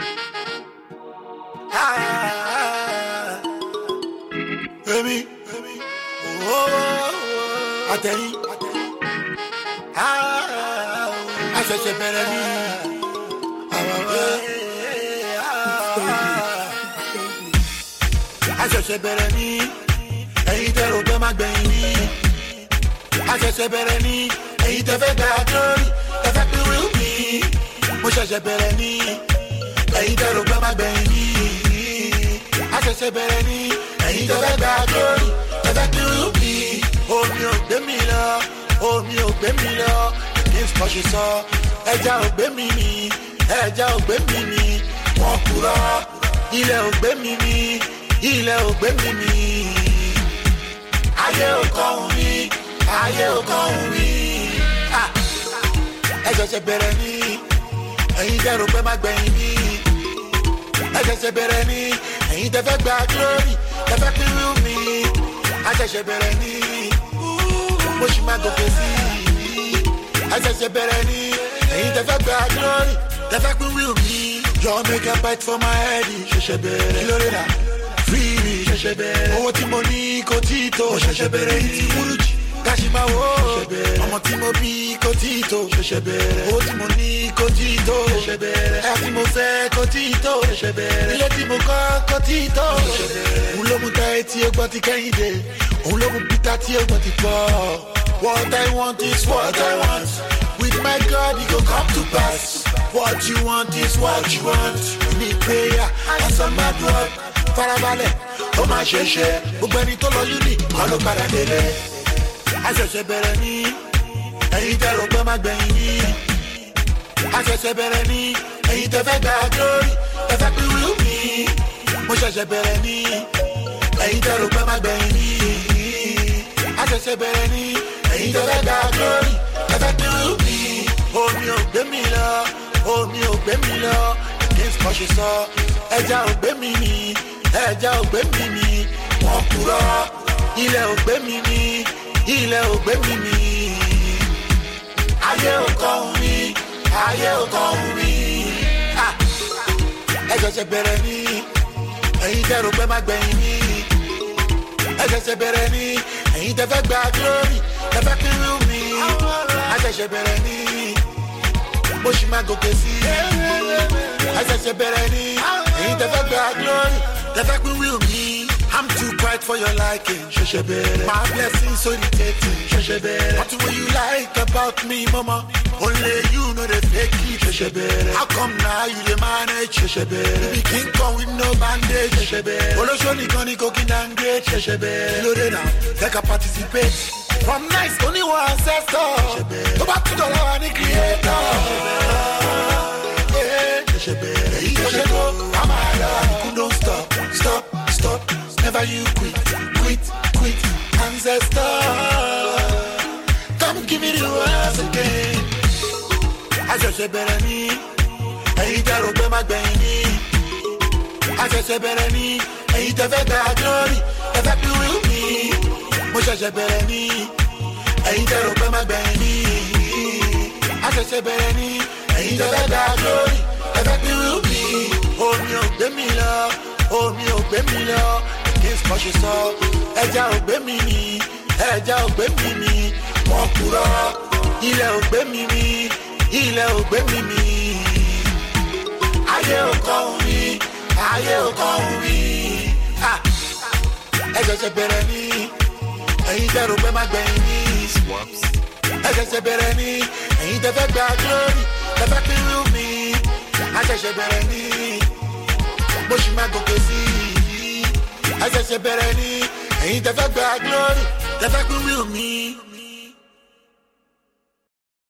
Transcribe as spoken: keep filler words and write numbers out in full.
Ah, baby, oh, Ateli, ah, I said she better me. I said she better me. Hey, tell her to my baby. I said she better me. Hey, tell her that glory, that be real me. Mucha she better me. Hey, tell her to my baby. I said she better me. Hey, tell her that glory, that be real me. Oh, mi ò gbé mi lọ, oh, mi ò gbé mi lọ. This what she saw. Ẹja ò gbé mi ni, ẹja ò gbé mi ni. Wọ́n kúrò, ilẹ̀ ò gbé mi ni, ilẹ̀ ò gbé mi ni. Ayé ò kọ̀hún mi, ayé ò kọ̀hún mi. Ẹ ṣẹ̀ṣẹ̀ bẹ̀rẹ̀ ni, ẹ̀yin tẹ́ rò pé má gbẹ̀yìn ni. Ẹ ṣẹ̀ṣẹ̀ bẹ̀rẹ̀ ni, ẹ̀yin tẹ́ fẹ́ gba glory, tẹ́ fẹ́ pín real mi. A ṣẹ̀ṣẹ̀ bẹ̀rẹ̀ ni, mo ṣì máa gòkè sí i. A ṣẹ̀ṣẹ̀ bẹ̀rẹ̀ ni, ẹ̀yin tẹ́ fẹ́ gba glory, tẹ́ fẹ́ pín real mi. Y'all make a bite for my head, ṣẹ̀ṣẹ̀ bẹ̀rẹ̀. Kí ló dé náà? Free me, ṣẹ̀ṣẹ̀ bẹ̀rẹ̀. Owó tí mo ní kò tí tó, ṣẹ̀ṣẹ̀ bẹ̀rẹ̀. Ní ti Wúrújì, káṣí máa wò ó, ṣẹ̀ṣẹ̀ bẹ̀rẹ̀. Ọmọ tí mo bí kò tí tó, ṣẹ̀ṣẹ̀ bẹ̀rẹ̀. Owó tí mo ní kò tí tó, ṣẹ̀ṣẹ̀ bẹ̀rẹ̀. Ẹ tí mo fẹ́ kò tí tó, ṣẹ̀ṣẹ̀ bẹ̀rẹ̀. Ilé tí mo kọ́ kò tí tó, ṣẹ̀ṣẹ̀ bẹ̀rẹ̀. Òun ló mú táyé tí ó gbọ́ ti Kẹ́hìndé. Òun ló mú Peter tí ó gbọ́ ti pọ̀. What I want is what I want. With my God, it go come to pass. What you want is what you want. You need prayer and some hard work. Farabalẹ̀, ó máa ṣe ṣe. Gbogbo ẹni tó lọ uni, wọ́n ló padà délé. A ṣẹ̀ṣẹ̀ bẹ̀rẹ̀ ni, ẹ̀yin tẹ́ rò pé má gbẹ̀yìn ni. A ṣẹ̀ṣẹ̀ bẹ̀rẹ̀ ni, ẹ̀yin tẹ́ fẹ́ gba glory, tẹ́ fẹ́ pín real mi. Mo ṣẹ̀ṣẹ̀ bẹ̀rẹ̀ ni, ẹ̀yin tẹ́ rò pé má gbẹ̀yìn ni. A ṣẹ̀ṣẹ̀ bẹ̀rẹ̀ ni, ẹ̀yin tẹ́ fẹ́ gba glory, tẹ́ fẹ́ pín real mi. Omi ò gbé mi lọ, omi ò gbé mi lọ. Against what she saw, ẹja ò gbé mi ni, ẹja ò gbé mi ni. Wọ́n kúrò, ilẹ̀ ò gbé mi ni, ilẹ̀ ò gbé mi ni. Ayé ò kọ̀hún mi, ayé ò kọ̀hún mi. Ẹ ṣẹ̀ṣẹ̀ bẹ̀rẹ̀ ni, ẹ̀yin tẹ́ rò pé má gbẹ̀yìn ni. Ẹ ṣẹ̀ṣẹ̀ bẹ̀rẹ̀ ni, ẹ̀yin tẹ́ fẹ́ gba glory, tẹ́ fẹ́ pín real mi. A ṣẹ̀ṣẹ̀ bẹ̀rẹ̀ ni, mo ṣì máa gòkè sí i. A ṣẹ̀ṣẹ̀ bẹ̀rẹ̀ ni, ẹ̀yin tẹ́ fẹ́ gba glory, tẹ́ fẹ́ pín real mi. I'm too quiet for your liking, ṣẹ̀ṣẹ̀ bẹ̀rẹ̀. My blessings so irritating, ṣẹ̀ṣẹ̀ bẹ̀rẹ̀. What will you like about me, mama? Only you know the fake it, ṣẹ̀ṣẹ̀ bẹ̀rẹ̀. How come now you dey manage, ṣẹ̀ṣẹ̀ bẹ̀rẹ̀? You be king kong with no bandage, ṣẹ̀ṣẹ̀ bẹ̀rẹ̀. Olóṣó nìkan ni cooking and great, ṣẹ̀ṣẹ̀ bẹ̀rẹ̀. Kí ló dé náà? Take a participate. From nice, only one ancestor. Tó bá tún dọ̀la wa ní creator. Ṣẹ̀ṣẹ̀ bẹ̀rẹ̀. Èyí tó ṣe tó, a máa lọ. You don't stop, stop, stop. Never you quit, quit, quit. Ancestor, come give me the words again. A ṣẹ̀ṣẹ̀ bẹ̀rẹ̀ ni, ẹ̀yin tẹ́ rò pé má gbẹ̀yìn ni. A ṣẹ̀ṣẹ̀ bẹ̀rẹ̀ ni, ẹ̀yin tẹ́ fẹ́ gba glory, tẹ́ fẹ́ pín real mi. Mo ṣẹ̀ṣẹ̀ bẹ̀rẹ̀ ni, ẹ̀yin tẹ́ rò pé má gbẹ̀yìn ni. A ṣẹ̀ṣẹ̀ bẹ̀rẹ̀ ni, ẹ̀yin tẹ́ fẹ́ gba glory, tẹ́ fẹ́ pín real mi. Omi ò gbé mi lọ, omi ò gbé mi lọ. Against what she saw, ẹja ò gbé mi ni, ẹja ò gbé mi ni. Wọ́n kúrò, ilẹ̀ ò gbé mi ni, ilẹ̀ ò gbé mi ni. Ayé ò kọ̀hún mi, ayé ò kọ̀hún mi. Ẹ ṣẹ̀ṣẹ̀ bẹ̀rẹ̀ ni, ẹ̀yin tẹ́ rò pé má gbẹ̀yìn ni. Ẹ ṣẹ̀ṣẹ̀ bẹ̀rẹ̀ ni, ẹ̀yin tẹ́ fẹ́ gba glory, tẹ́ fẹ́ pín real mi. A ṣẹ̀ṣẹ̀ bẹ̀rẹ̀ ni, mo ṣì máa gòkè sí i. A ṣẹ̀ṣẹ̀ bẹ̀rẹ̀ ni, ẹ̀yin tẹ́ fẹ́ gba glory, tẹ́ fẹ́ pín real mi.